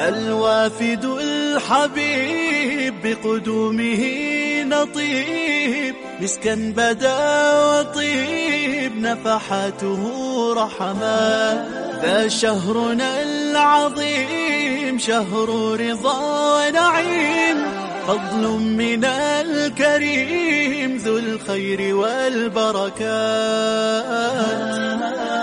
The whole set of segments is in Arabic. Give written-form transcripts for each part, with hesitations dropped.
الوافد الحبيب بقدومه نطيب، مسكا بدا وطيب نفحاته رحمات. ذا شهرنا العظيم شهر رضا ونعيم، فضل من الكريم ذو الخير والبركات.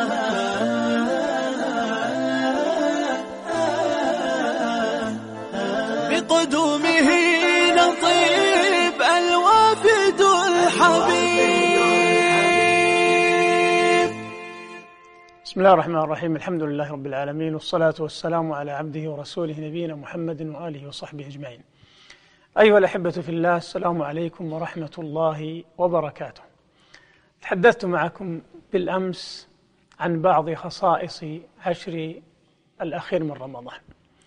بقدومه نطيب الوافد الحبيب. بسم الله الرحمن الرحيم. الحمد لله رب العالمين، والصلاة والسلام على عبده ورسوله نبينا محمد وآله وصحبه أجمعين. أيها الأحبة في الله، السلام عليكم ورحمة الله وبركاته. تحدثت معكم بالأمس عن بعض خصائص عشر الأخير من رمضان،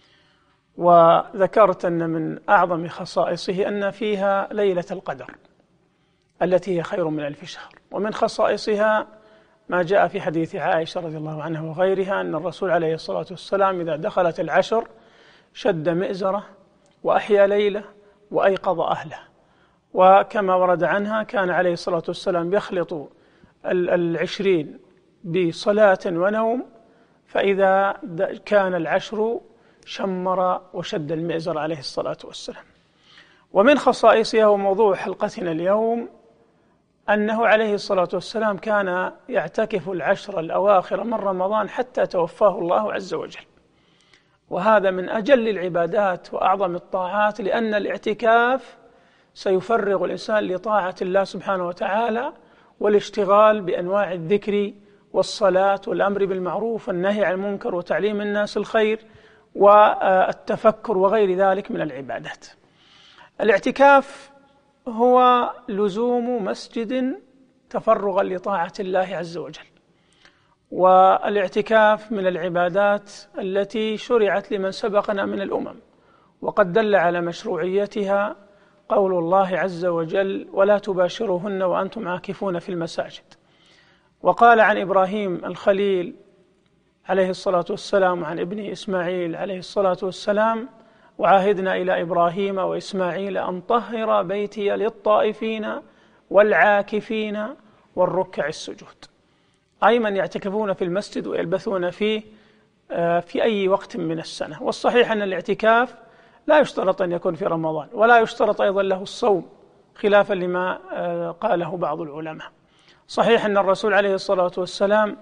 وذكرت أن من أعظم خصائصه أن فيها ليلة القدر التي هي خير من 1000 شهر. ومن خصائصها ما جاء في حديث عائشة رضي الله عنها وغيرها أن الرسول عليه الصلاة والسلام إذا دخلت العشر شد مئزره وأحيا ليله وأيقظ أهله. وكما ورد عنها كان عليه الصلاة والسلام يخلط 20 بصلاة ونوم، فإذا كان العشر شمر وشد المئزر عليه الصلاة والسلام. ومن خصائصها وموضوع حلقتنا اليوم أنه عليه الصلاة والسلام كان يعتكف العشر الأواخر من رمضان حتى توفاه الله عز وجل، وهذا من أجل العبادات وأعظم الطاعات، لأن الاعتكاف سيفرغ الإنسان لطاعة الله سبحانه وتعالى والاشتغال بأنواع الذكر والصلاة والأمر بالمعروف والنهي عن المنكر وتعليم الناس الخير والتفكر وغير ذلك من العبادات. الاعتكاف هو لزوم مسجد تفرغا لطاعة الله عز وجل، والاعتكاف من العبادات التي شرعت لمن سبقنا من الأمم، وقد دل على مشروعيتها قول الله عز وجل: ولا تباشروهن وأنتم عاكفون في المساجد. وقال عن إبراهيم الخليل عليه الصلاة والسلام عن ابنه إسماعيل عليه الصلاة والسلام: وعاهدنا إلى إبراهيم وإسماعيل أن طهر بيتي للطائفين والعاكفين والركع السجود. أي من يعتكفون في المسجد ويلبثون فيه في أي وقت من السنة. والصحيح أن الاعتكاف لا يشترط أن يكون في رمضان، ولا يشترط أيضا له الصوم خلافا لما قاله بعض العلماء. صحيح أن الرسول عليه الصلاة والسلام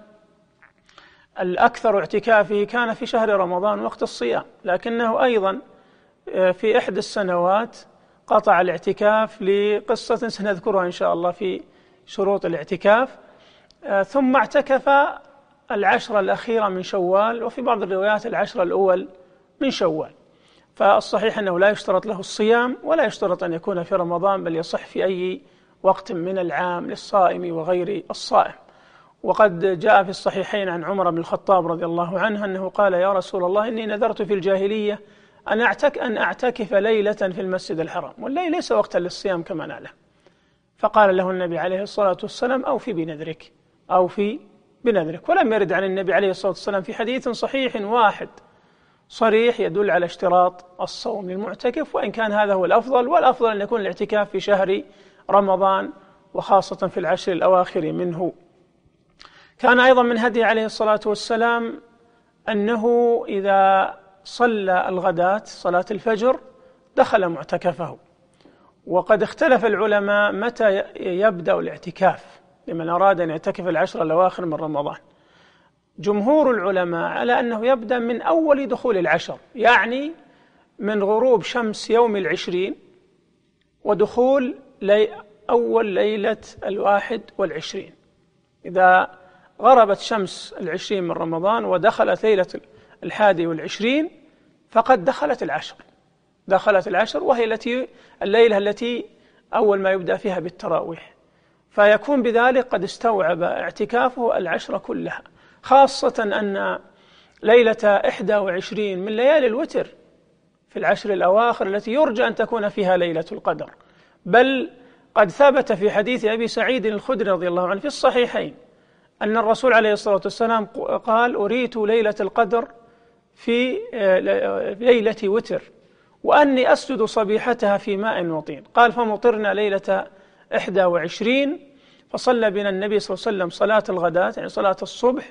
الأكثر اعتكافه كان في شهر رمضان وقت الصيام، لكنه أيضا في إحدى السنوات قطع الاعتكاف لقصة سنذكرها إن شاء الله في شروط الاعتكاف، ثم اعتكف العشر الأخيرة من شوال، وفي بعض الروايات العشر الأول من شوال. فالصحيح أنه لا يشترط له الصيام ولا يشترط أن يكون في رمضان، بل يصح في أي وقت من العام للصائم وغير الصائم. وقد جاء في الصحيحين عن عمر بن الخطاب رضي الله عنه أنه قال: يا رسول الله، إني نذرت في الجاهلية أن أعتكف ليلة في المسجد الحرام، والليل ليس وقتا للصيام كما نعلم. فقال له النبي عليه الصلاة والسلام: أوفي بنذرك، أوفي بنذرك. ولم يرد عن النبي عليه الصلاة والسلام في حديث صحيح واحد صريح يدل على اشتراط الصوم للمعتكف، وإن كان هذا هو الأفضل، والأفضل أن يكون الاعتكاف في شهر رمضان وخاصة في العشر الأواخر منه. كان أيضا من هدي عليه الصلاة والسلام أنه إذا صلى الغداة صلاة الفجر دخل معتكفه. وقد اختلف العلماء متى يبدأ الاعتكاف لمن أراد أن يعتكف العشر الأواخر من رمضان. جمهور العلماء على أنه يبدأ من أول دخول العشر، يعني من غروب شمس يوم 20 ودخول أول ليلة 21. إذا غربت شمس 20 من رمضان ودخلت ليلة 21 فقد دخلت العشر، وهي الليلة التي أول ما يبدأ فيها بالتراويح، فيكون بذلك قد استوعب اعتكافه العشر كلها، خاصة أن ليلة 21 من ليالي الوتر في العشر الأواخر التي يرجى أن تكون فيها ليلة القدر. بل قد ثبت في حديث أبي سعيد الخدري رضي الله عنه في الصحيحين أن الرسول عليه الصلاة والسلام قال: أريت ليلة القدر في ليلة وتر، وأني أسجد صبيحتها في ماء وطين. قال فمطرنا ليلة 21 فصلى بنا النبي صلى الله عليه وسلم صلاة الغداة يعني صلاة الصبح،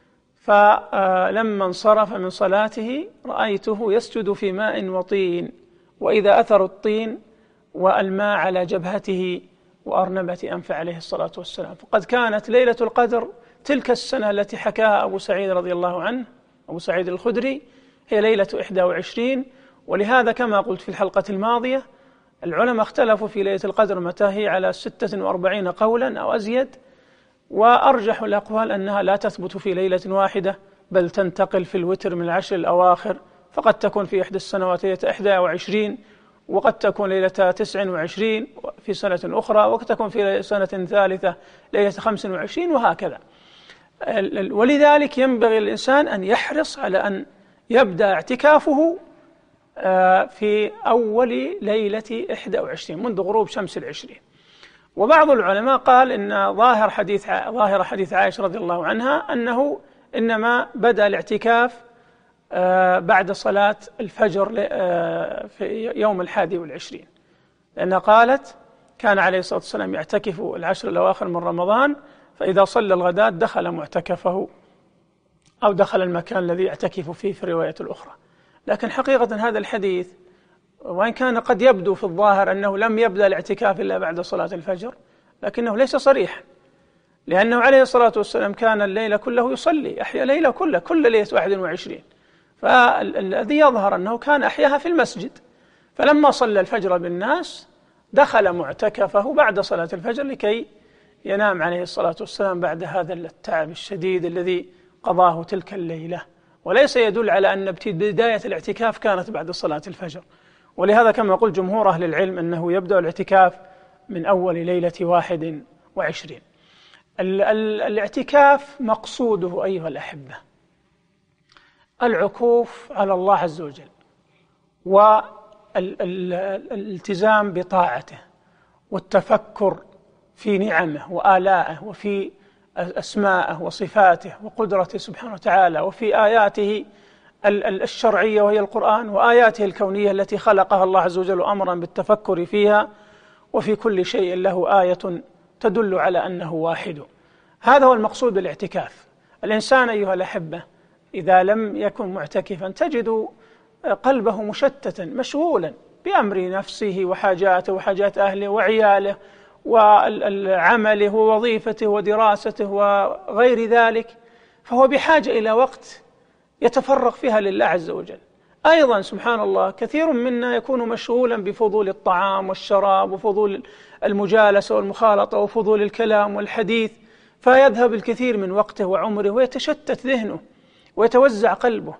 فلما انصرف من صلاته رأيته يسجد في ماء وطين، وإذا أثر الطين والماء على جبهته وأرنبة أنفه عليه الصلاة والسلام. فقد كانت ليلة القدر تلك السنة التي حكاها أبو سعيد رضي الله عنه، أبو سعيد الخدري، هي ليلة 21. ولهذا كما قلت في الحلقة الماضية العلماء اختلفوا في ليلة القدر متى هي على 46 قولا أو أزيد، وأرجح الأقوال أنها لا تثبت في ليلة واحدة بل تنتقل في الوتر من العشر الأواخر، فقد تكون في إحدى السنوات ليلة 21، وقد تكون ليلة 29 في سنة أخرى، وقد تكون في سنة ثالثة ليلة 25، وهكذا. ولذلك ينبغي للإنسان أن يحرص على أن يبدأ اعتكافه في أول ليلة 21 منذ غروب شمس 20. وبعض العلماء قال إن ظاهر حديث عائشة رضي الله عنها أنه إنما بدأ الاعتكاف بعد صلاة الفجر في يوم 21، لأنها قالت كان عليه الصلاة والسلام يعتكف العشر الأواخر من رمضان، فإذا صلى الغداة دخل معتكفه أو دخل المكان الذي يعتكف فيه في الرواية الأخرى. لكن حقيقة هذا الحديث وإن كان قد يبدو في الظاهر أنه لم يبدأ الاعتكاف إلا بعد صلاة الفجر، لكنه ليس صريحا، لأنه عليه الصلاة والسلام كان الليل كله يصلي، أحيا ليلة كل ليلة 21، فالذي يظهر أنه كان أحياها في المسجد. فلما صلى الفجر بالناس دخل معتكفه بعد صلاة الفجر لكي ينام عليه الصلاة والسلام بعد هذا التعب الشديد الذي قضاه تلك الليلة، وليس يدل على أن بداية الاعتكاف كانت بعد صلاة الفجر. ولهذا كما قلت جمهور أهل العلم أنه يبدأ الاعتكاف من أول ليلة 21. الاعتكاف مقصوده أيها الأحبة العكوف على الله عز وجل والالتزام بطاعته والتفكر في نعمه وآلائه وفي أسماءه وصفاته وقدرته سبحانه وتعالى، وفي آياته الشرعية وهي القرآن، وآياته الكونية التي خلقها الله عز وجل أمرا بالتفكر فيها، وفي كل شيء له آية تدل على أنه واحد. هذا هو المقصود بالاعتكاف. الإنسان أيها الأحبة إذا لم يكن معتكفا تجد قلبه مشتتا مشغولا بأمر نفسه وحاجاته وحاجات أهله وعياله وعمله ووظيفته ودراسته وغير ذلك، فهو بحاجة إلى وقت يتفرغ فيها لله عز وجل. أيضا سبحان الله كثير منا يكون مشغولا بفضول الطعام والشراب وفضول المجالسة والمخالطة وفضول الكلام والحديث، فيذهب الكثير من وقته وعمره ويتشتت ذهنه ويتوزع قلبه.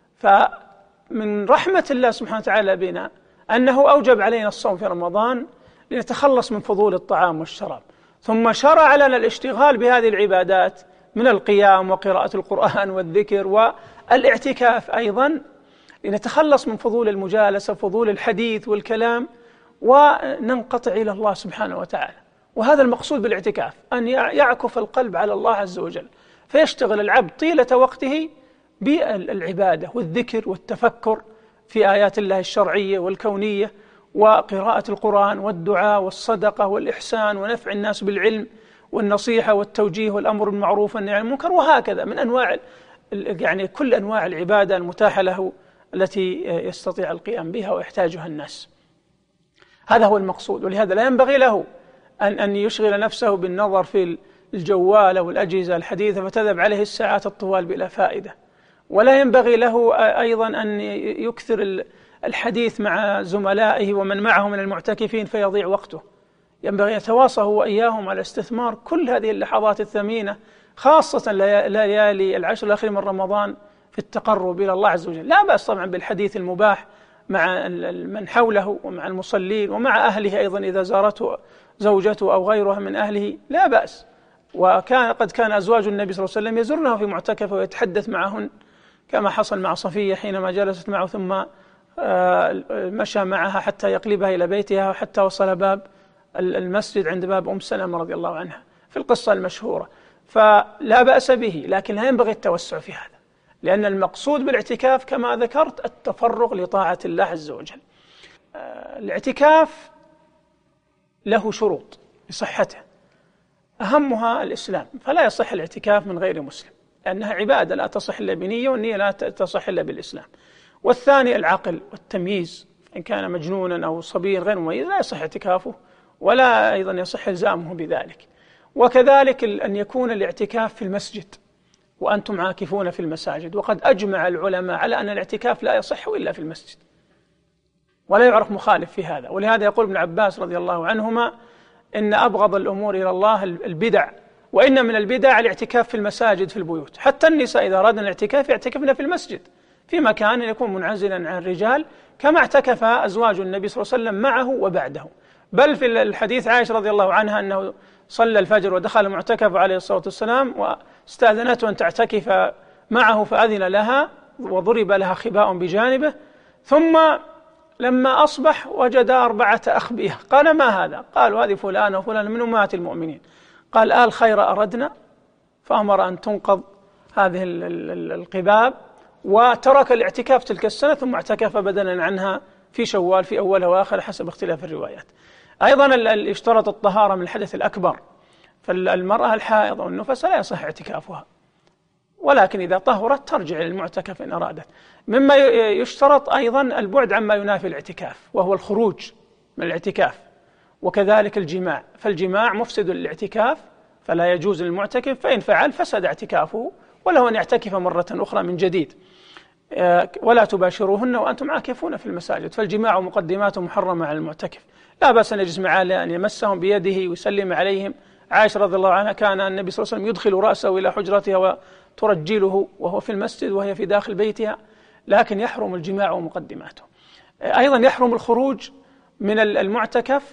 فمن رحمة الله سبحانه وتعالى بنا أنه أوجب علينا الصوم في رمضان لنتخلص من فضول الطعام والشراب، ثم شرع لنا الاشتغال بهذه العبادات من القيام وقراءة القرآن والذكر والاعتكاف أيضا لنتخلص من فضول المجالسة وفضول الحديث والكلام وننقطع إلى الله سبحانه وتعالى. وهذا المقصود بالاعتكاف، أن يعكف القلب على الله عز وجل، فيشتغل العبد طيلة وقته بالعبادة والذكر والتفكر في آيات الله الشرعية والكونية وقراءة القرآن والدعاء والصدقة والإحسان ونفع الناس بالعلم والنصيحة والتوجيه والأمر بالمعروف والنهي عن المنكر، وهكذا من أنواع يعني كل أنواع العبادة المتاحة له التي يستطيع القيام بها ويحتاجها الناس. هذا هو المقصود. ولهذا لا ينبغي له أن يشغل نفسه بالنظر في الجوال والأجهزة الحديثة فتذهب عليه الساعات الطوال بلا فائدة، ولا ينبغي له أيضا أن يكثر الحديث مع زملائه ومن معه من المعتكفين فيضيع وقته. ينبغي يتواصى وإياهم على استثمار كل هذه اللحظات الثمينة، خاصة ليالي العشر الأخير من رمضان، في التقرب إلى الله عز وجل. لا بأس طبعا بالحديث المباح مع من حوله ومع المصلين ومع أهله أيضا إذا زارته زوجته أو غيرها من أهله لا بأس. قد كان أزواج النبي صلى الله عليه وسلم يزرنه في معتكفه ويتحدث معهن، كما حصل مع صفية حينما جلست معه ثم مشى معها حتى يقلبها إلى بيتها حتى وصل باب المسجد عند باب أم سلمة رضي الله عنها في القصة المشهورة. فلا بأس به، لكن لا ينبغي التوسع في هذا. لأن المقصود بالاعتكاف كما ذكرت التفرغ لطاعة الله عز وجل. الاعتكاف له شروط لصحته، أهمها الإسلام، فلا يصح الاعتكاف من غير مسلم، لأنها عبادة لا تصح إلا بنية، والنية لا تصح إلا بالإسلام. والثاني العقل والتمييز، إن كان مجنونا أو صبيا غير مميز لا يصح اعتكافه، ولا أيضا يصح إلزامه بذلك. وكذلك أن يكون الاعتكاف في المسجد وأنتم عاكفون في المساجد، وقد أجمع العلماء على أن الاعتكاف لا يصح إلا في المسجد، ولا يعرف مخالف في هذا. ولهذا يقول ابن عباس رضي الله عنهما إن أبغض الأمور إلى الله البدع، وإن من البدع الاعتكاف في المساجد في البيوت. حتى النساء إذا أرادن الاعتكاف يعتكفن في المسجد في مكان يكون منعزلا عن الرجال، كما اعتكف أزواج النبي صلى الله عليه وسلم معه وبعده. بل في الحديث عائشة رضي الله عنها أنه صلى الفجر ودخل المعتكف عليه الصلاة والسلام، واستأذنته أن تعتكف معه فأذن لها، وضرب لها خباء بجانبه، ثم لما أصبح وجد 4 أخبية. قال ما هذا؟ قالوا هذه فلان وفلان من أمهات المؤمنين. قال الخير أردنا، فأمر أن تنقض هذه القباب، وترك الاعتكاف تلك السنة، ثم اعتكف بدلا عنها في شوال في أولها وآخر حسب اختلاف الروايات. أيضا يشترط الطهارة من الحدث الأكبر، فالمرأة الحائض والنفس لا يصح اعتكافها، ولكن إذا طهرت ترجع للمعتكف إن أرادت. مما يشترط أيضا البعد عما ينافي الاعتكاف، وهو الخروج من الاعتكاف، وكذلك الجماع، فالجماع مفسد للاعتكاف فلا يجوز للمعتكف، فإن فعل فسد اعتكافه، وله أن يعتكف مرة أخرى من جديد. ولا تباشروهن وأنتم عاكفون في المساجد، فالجماع مقدمات محرمة على المعتكف. لا بأس أن يجلس معه أن يمسهم بيده ويسلم عليهم. عائشة رضي الله عنها كان النبي صلى الله عليه وسلم يدخل رأسه إلى حجرتها وترجله وهو في المسجد وهي في داخل بيتها، لكن يحرم الجماع ومقدماته. أيضا يحرم الخروج من المعتكف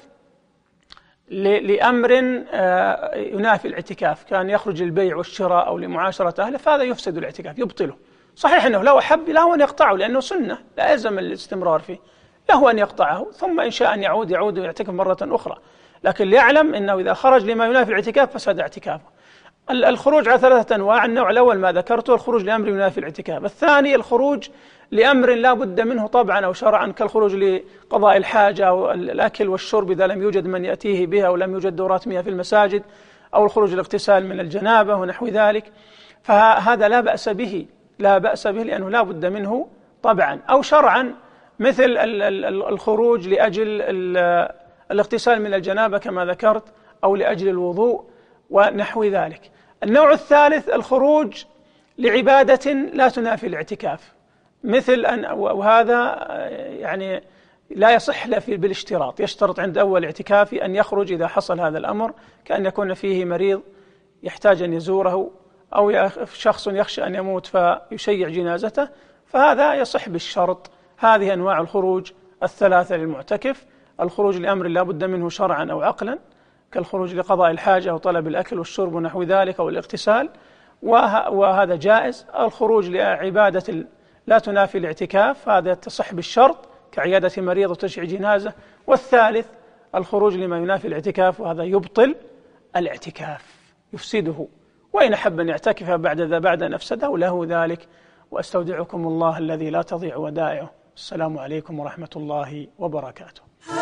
لأمر ينافي الاعتكاف، كان يخرج للبيع والشراء أو لمعاشرة أهله، فهذا يفسد الاعتكاف يبطله. صحيح أنه لو أحب له أن يقطعه لأنه سنة لا يلزم الاستمرار فيه، له أن يقطعه ثم إن شاء أن يعود ويعتكف مرة أخرى، لكن ليعلم أنه إذا خرج لما ينافي الاعتكاف فسد اعتكافه. الخروج على 3 أنواع: النوع الأول ما ذكرته، الخروج لأمر ينافي الاعتكاف. الثاني الخروج لأمر لا بد منه طبعا أو شرعا، كالخروج لقضاء الحاجة أو الأكل والشرب إذا لم يوجد من يأتيه بها أو لم يوجد دورات مياه في المساجد، أو الخروج للاغتسال من الجنابة ونحو ذلك، فهذا لا بأس به لأنه لا بد منه طبعا أو شرعا، مثل الخروج لأجل الاغتسال من الجنابة كما ذكرت، أو لأجل الوضوء ونحو ذلك. النوع الثالث الخروج لعبادة لا تنافي الاعتكاف، مثل وهذا يعني لا يصح له بالاشتراط، يشترط عند أول اعتكافي أن يخرج إذا حصل هذا الأمر، كأن يكون فيه مريض يحتاج أن يزوره، أو شخص يخشى أن يموت فيشيع جنازته، فهذا يصح بالشرط. هذه أنواع الخروج 3 للمعتكف: الخروج لأمر لا بد منه شرعا أو عقلا، كالخروج لقضاء الحاجة أو طلب الأكل والشرب ونحو ذلك أو الاغتسال، وهذا جائز. الخروج لعبادة لا تنافي الاعتكاف هذا تصح بالشرط، كعيادة مريض وتشييع جنازة. والثالث الخروج لما ينافي الاعتكاف، وهذا يبطل الاعتكاف يفسده، وإن أحب أن يعتكف بعد أن أفسده له ذلك. وأستودعكم الله الذي لا تضيع ودائعه. السلام عليكم ورحمة الله وبركاته.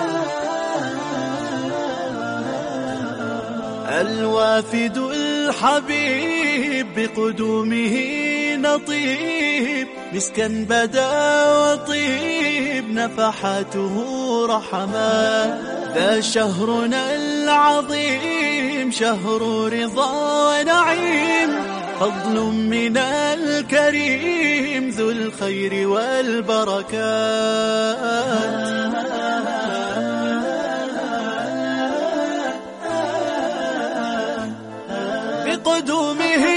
الوافد الحبيب بقدومه نطيب، مسكا بدا وطيب نفحاته رحمات. ذا شهرنا العظيم شهر رضا ونعيم، فضل من الكريم ذو الخير والبركات. بقدومه